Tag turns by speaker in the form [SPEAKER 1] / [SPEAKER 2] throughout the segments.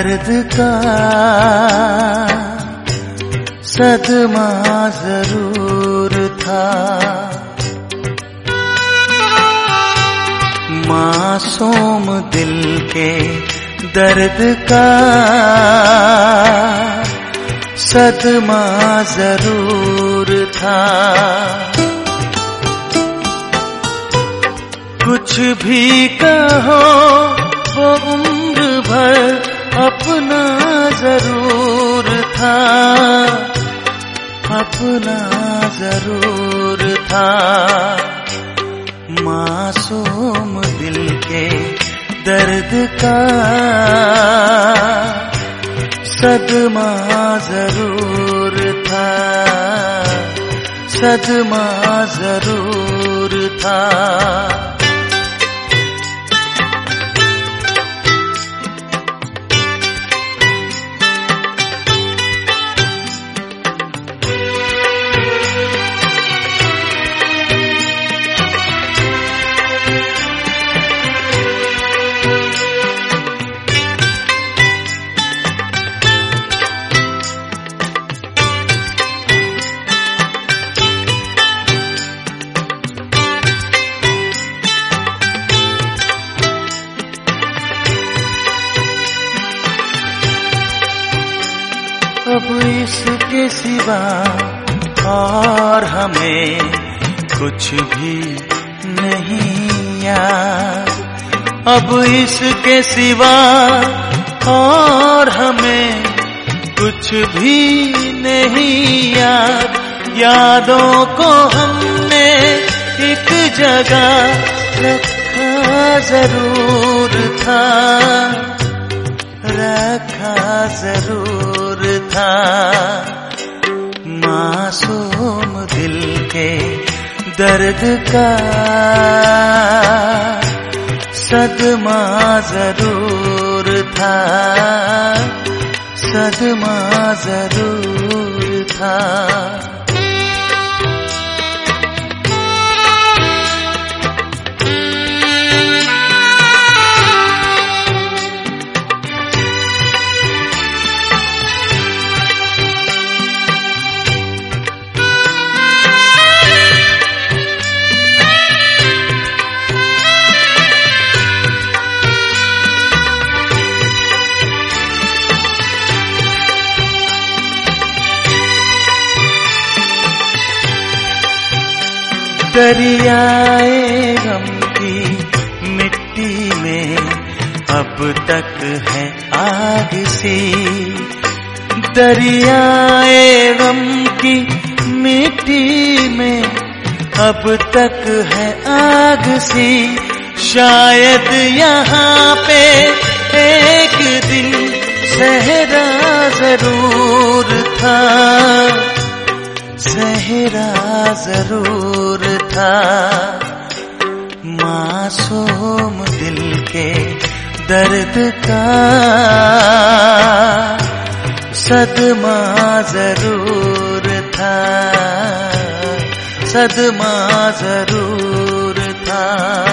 [SPEAKER 1] दर्द का सदमा जरूर था। मासूम दिल के दर्द का सदमा जरूर था। कुछ भी कहो वो उम्र भर अपना जरूर था, अपना जरूर था। मासूम दिल के दर्द का सदमा जरूर था, सदमा जरूर था। अब इसके सिवा और हमें कुछ भी नहीं याद। अब इसके सिवा और हमें कुछ भी नहीं याद। यादों को हमने एक जगह रखा जरूर था, रखा जरूर था। मासूम दिल के दर्द का सदमा जरूर था, सदमा जरूर था। दरियाए गम की मिट्टी में अब तक है आग सी। दरियाए गम की मिट्टी में अब तक है आग सी। शायद यहाँ पे एक दिन सहरा जरूर था, सहरा जरूर था। मासूम दिल के दर्द का सदमा जरूर था, सदमा जरूर था।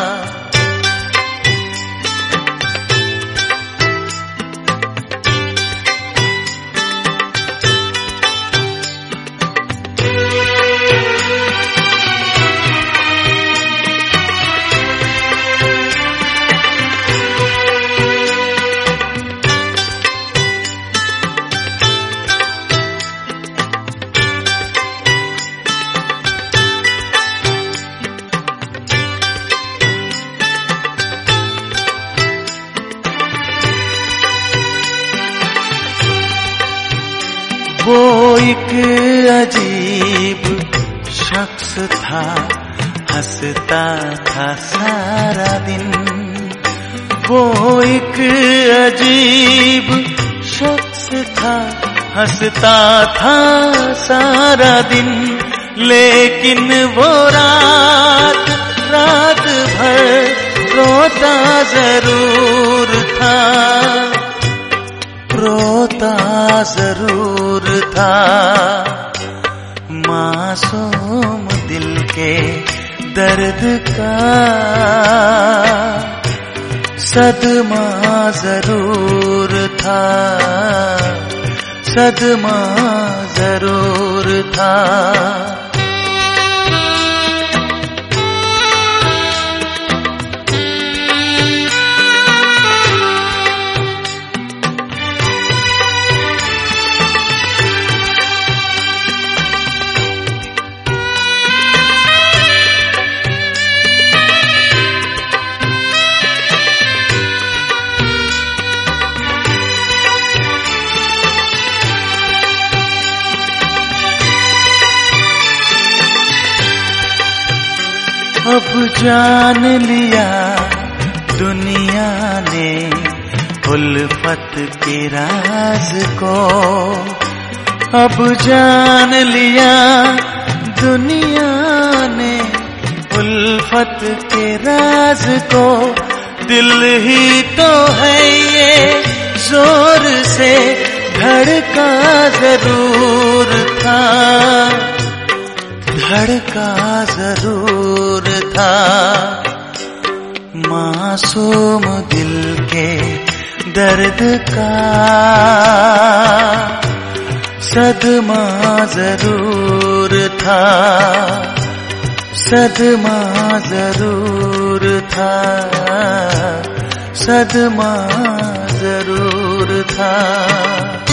[SPEAKER 1] वो एक अजीब शख्स था, हंसता था सारा दिन। वो एक अजीब शख्स था, हंसता था सारा दिन। लेकिन वो रात रात भर रोता जरूर था, रोता जरूर था। मासूम दिल के दर्द का सदमा जरूर था, सदमा जरूर था। अब जान लिया दुनिया ने उल्फत के राज को, अब जान लिया दुनिया ने उल्फत के राज को। दिल ही तो है ये जोर से धड़का जरूर था, धड़का जरूर था। मासूम दिल के दर्द का सदमा जरूर था, सदमा जरूर था, सदमा जरूर था।